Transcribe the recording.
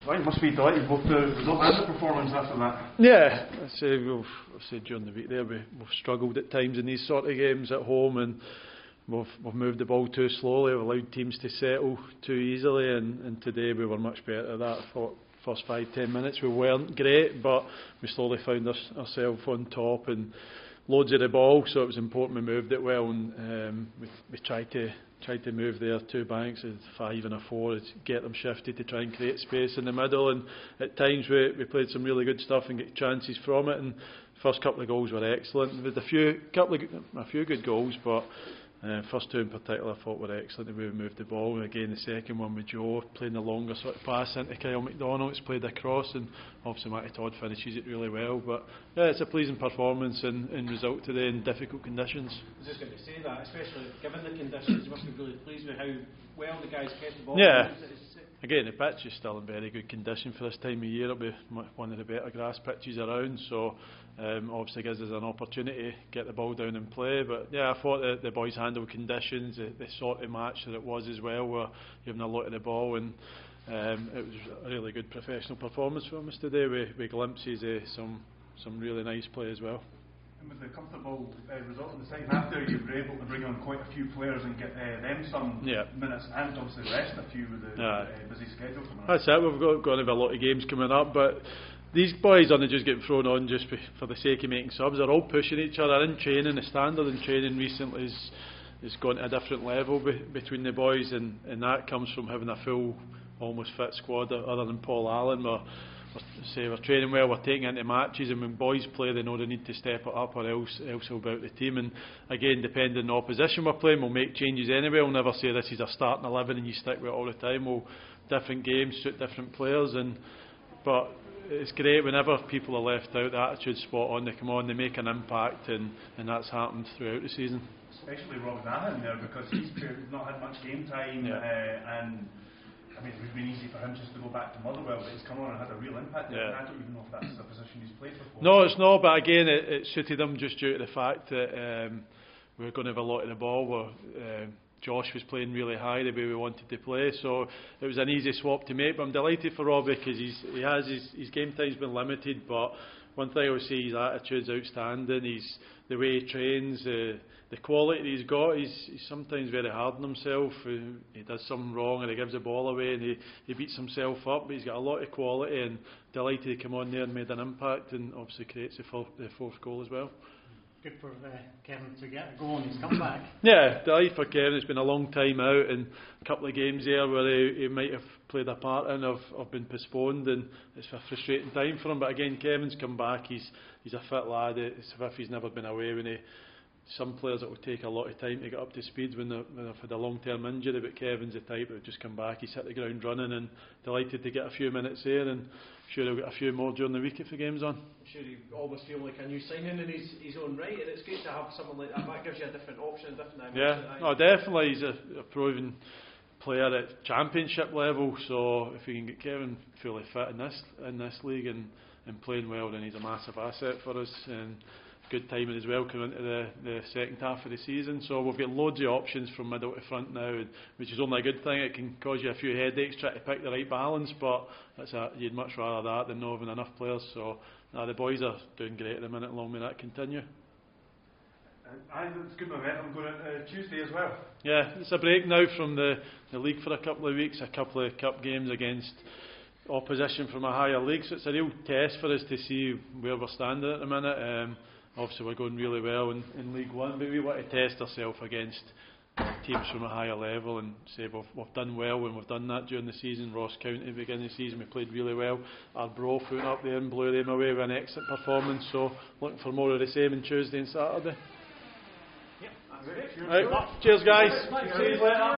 Well, you must be delighted both the result and the performance after that. Yeah, I've said during the week there we've struggled at times in these sort of games at home, and we've moved the ball too slowly, we've allowed teams to settle too easily, and today we were much better at that. I thought first 5-10 minutes we weren't great, but we slowly found ourselves on top and loads of the ball, so it was important we moved it well, and we tried to move their two banks, a 5 and a 4, to get them shifted to try and create space in the middle, and at times we played some really good stuff and get chances from it, and the first couple of goals were excellent. With a few good goals, but first two in particular I thought were excellent, the way we moved the ball. And again, the second one with Joe playing the longer sort of pass into Kyle McDonald, it's played across, and obviously Matty Todd finishes it really well. But yeah, it's a pleasing performance and result today in difficult conditions. I was just going to say that, especially given the conditions, you must be really pleased with how well the guys kept the ball. Yeah. Again, the pitch is still in very good condition for this time of year. It'll be one of the better grass pitches around, so obviously gives us an opportunity to get the ball down and play. But yeah, I thought the boys handled conditions, the sort of match that it was as well, where you're having a lot of the ball, and it was a really good professional performance from us today, with glimpses of some really nice play as well. And with the comfortable result in the second half there, you were able to bring on quite a few players and get them some minutes, and obviously rest a few with the busy schedule coming up. That's it, we've got to have a lot of games coming up, but these boys aren't just getting thrown on just for the sake of making subs. They're all pushing each other in training. The standard in training recently has gone to a different level between the boys, and that comes from having a full, almost fit squad other than Paul Allen. We're training well, we're taking into matches, and when boys play they know they need to step it up, or else will be out the team. And again, depending on the opposition we're playing, we'll make changes anyway. We'll never say this is a starting 11 and you stick with it all the time. Different games suit different players, but it's great whenever people are left out, the attitude's spot on, they come on, they make an impact, and that's happened throughout the season. Especially Rob Nahan there, because he's not had much game time, and I mean, it would have been easy for him just to go back to Motherwell, but he's come on and had a real impact there. I don't even know if that's the position he's played before. No, it's not, but again, it suited him just due to the fact that we were going to have a lot of the ball. Josh was playing really high the way we wanted to play, so it was an easy swap to make. But I'm delighted for Robbie, because his game time's been limited, but one thing I would say, his attitude's outstanding. The way he trains, the quality that he's got. He's sometimes very hard on himself. He does something wrong and he gives the ball away, and he beats himself up, but he's got a lot of quality, and delighted to come on there and made an impact, and obviously creates the fourth goal as well. Good for Kevin to get a goal and he's come back. Yeah, delighted for Kevin. It's been a long time out, and a couple of games there where he might have played a part in have been postponed, and it's a frustrating time for him. But again, Kevin's come back. He's a fit lad. It's as if he's never been away. Some players it will take a lot of time to get up to speed when they've had a long-term injury, but Kevin's the type that would just come back. He's hit the ground running, and delighted to get a few minutes there, and sure he'll get a few more during the week if the game's on. I'm sure he always feels like a new signing in his own right, and it's great to have someone like that. That gives you a different option, a different dimension. Yeah, no, definitely. He's a proven player at championship level, so if you can get Kevin fully fit in this league and playing well, then he's a massive asset for us. And good timing as well coming into the second half of the season, so we've got loads of options from middle to front now, which is only a good thing. It can cause you a few headaches trying to pick the right balance, but you'd much rather that than not having enough players. So the boys are doing great at the minute. Long may that continue. It's good momentum going on Tuesday as well. Yeah, it's a break now from the league for a couple of weeks, a couple of cup games against opposition from a higher league, so it's a real test for us to see where we're standing at the minute. Obviously we're going really well in League One, but we want to test ourselves against teams from a higher level and say we've done well when we've done that during the season. Ross County beginning of the season we played really well. Arbroath went up there and blew them away with an excellent performance, so looking for more of the same on Tuesday and Saturday. Yep, that's it. Right. Cheers guys. See you later.